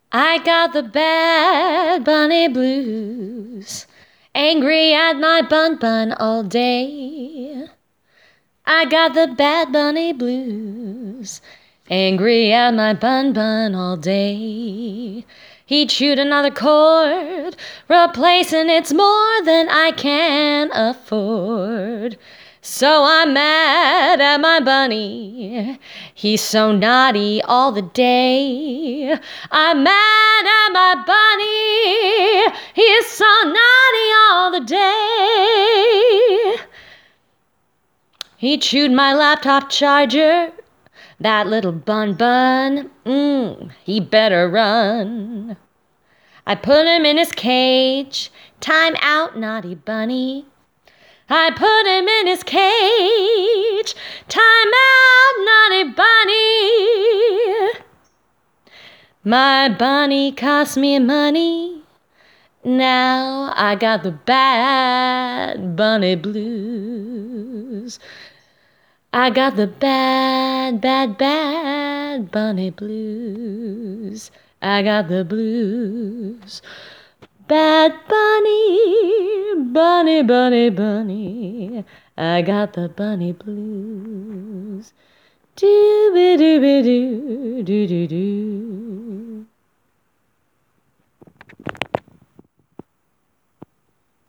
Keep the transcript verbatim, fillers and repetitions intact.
I got the bad bunny blues, angry at my bun bun all day. I got the bad bunny blues, angry at my bun bun all day. He chewed another chord, replacing it's more than I can afford. So I'm mad at my bunny, he's so naughty all the day. I'm mad at my bunny, he's so naughty all the day. He chewed my laptop charger, that little bun bun, mmm, he better run. I put him in his cage, time out, naughty bunny. I put him in his cage, time out, naughty bunny. My bunny cost me money, now I got the bad bunny blues. I got the bad, bad, bad bunny blues. I got the blues. Bad bunny, bunny, bunny, bunny. I got the bunny blues. Doo-ba-doo-ba-doo, doo-doo-doo.